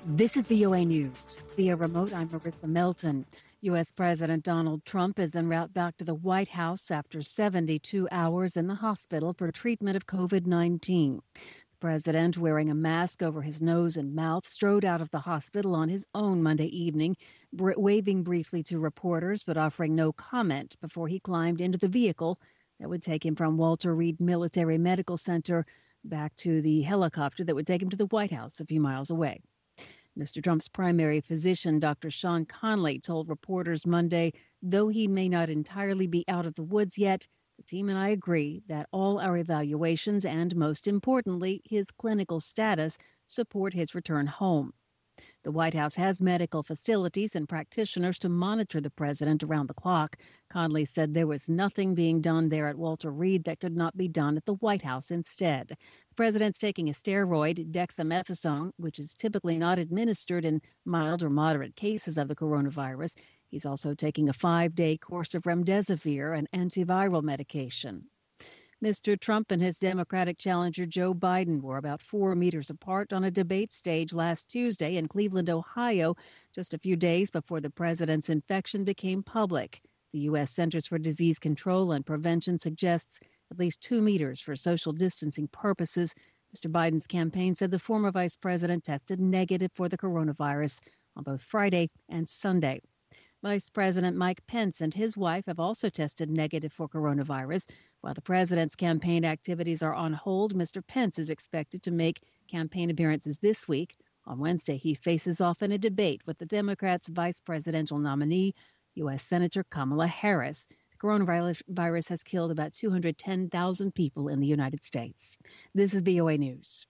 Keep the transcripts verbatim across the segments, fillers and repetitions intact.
This is V O A News. Via remote, I'm Marissa Melton. U S. President Donald Trump is en route back to the White House after seventy-two hours in the hospital for treatment of COVID nineteen. The president, wearing a mask over his nose and mouth, strode out of the hospital on his own Monday evening, br- waving briefly to reporters but offering no comment before he climbed into the vehicle that would take him from Walter Reed Military Medical Center back to the helicopter that would take him to the White House a few miles away. Mister Trump's primary physician, Doctor Sean Conley, told reporters Monday, though he may not entirely be out of the woods yet, the team and I agree that all our evaluations and, most importantly, his clinical status support his return home. The White House has medical facilities and practitioners to monitor the president around the clock. Conley said there was nothing being done there at Walter Reed that could not be done at the White House instead. The president's taking a steroid, dexamethasone, which is typically not administered in mild or moderate cases of the coronavirus. He's also taking a five-day course of remdesivir, an antiviral medication. Mister Trump and his Democratic challenger Joe Biden were about four meters apart on a debate stage last Tuesday in Cleveland, Ohio, just a few days before the president's infection became public. The U S. Centers for Disease Control and Prevention suggests at least two meters for social distancing purposes. Mister Biden's campaign said the former vice president tested negative for the coronavirus on both Friday and Sunday. Vice President Mike Pence and his wife have also tested negative for coronavirus. While the president's campaign activities are on hold, Mister Pence is expected to make campaign appearances this week. On Wednesday, he faces off in a debate with the Democrats' vice presidential nominee, U S. Senator Kamala Harris. The coronavirus has killed about two hundred ten thousand people in the United States. This is V O A News.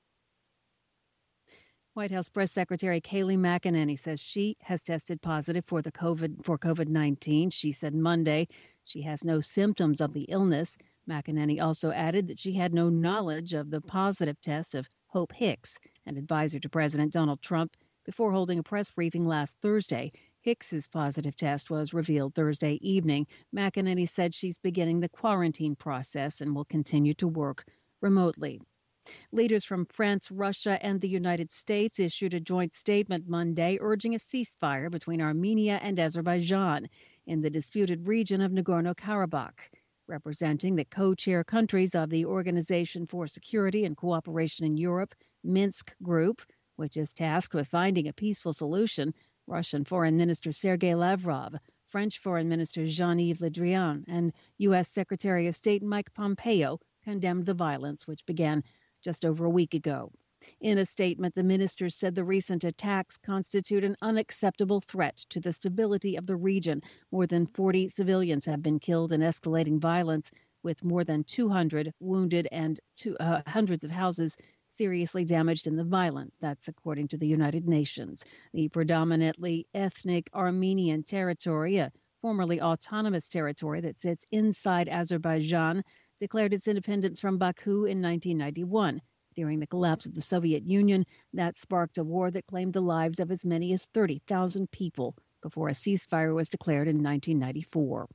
White House Press Secretary Kayleigh McEnany says she has tested positive for the COVID for COVID nineteen. She said Monday she has no symptoms of the illness. McEnany also added that she had no knowledge of the positive test of Hope Hicks, an advisor to President Donald Trump, before holding a press briefing last Thursday. Hicks's positive test was revealed Thursday evening. McEnany said she's beginning the quarantine process and will continue to work remotely. Leaders from France, Russia, and the United States issued a joint statement Monday urging a ceasefire between Armenia and Azerbaijan in the disputed region of Nagorno-Karabakh. Representing the co-chair countries of the Organization for Security and Cooperation in Europe, Minsk Group, which is tasked with finding a peaceful solution, Russian Foreign Minister Sergei Lavrov, French Foreign Minister Jean-Yves Le Drian, and U S. Secretary of State Mike Pompeo condemned the violence, which began just over a week ago. In a statement, the ministers said the recent attacks constitute an unacceptable threat to the stability of the region. More than forty civilians have been killed in escalating violence, with more than two hundred wounded and two, uh, hundreds of houses seriously damaged in the violence. That's according to the United Nations. The predominantly ethnic Armenian territory, a formerly autonomous territory that sits inside Azerbaijan, declared its independence from Baku in nineteen ninety-one. During the collapse of the Soviet Union, that sparked a war that claimed the lives of as many as thirty thousand people before a ceasefire was declared in nineteen ninety-four.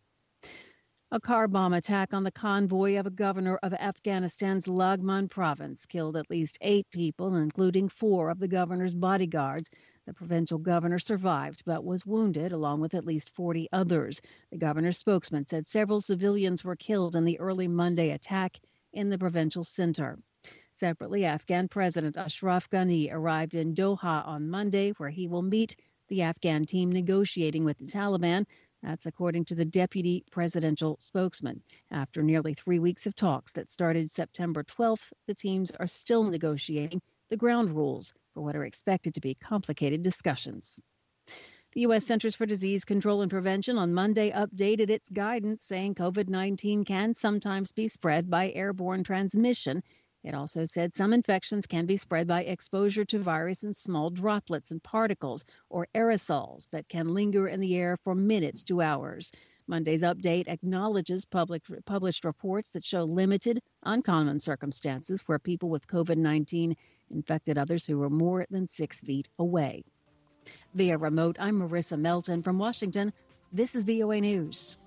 A car bomb attack on the convoy of a governor of Afghanistan's Laghman province killed at least eight people, including four of the governor's bodyguards. The provincial governor survived but was wounded, along with at least forty others. The governor's spokesman said several civilians were killed in the early Monday attack in the provincial center. Separately, Afghan President Ashraf Ghani arrived in Doha on Monday, where he will meet the Afghan team negotiating with the Taliban. That's according to the deputy presidential spokesman. After nearly three weeks of talks that started September twelfth, the teams are still negotiating the ground rules for what are expected to be complicated discussions. The U S. Centers for Disease Control and Prevention on Monday updated its guidance, saying COVID nineteen can sometimes be spread by airborne transmission. It also said some infections can be spread by exposure to virus in small droplets and particles or aerosols that can linger in the air for minutes to hours. Monday's update acknowledges public, published reports that show limited, uncommon circumstances where people with COVID nineteen infected others who were more than six feet away. Via remote, I'm Marissa Melton from Washington. This is V O A News.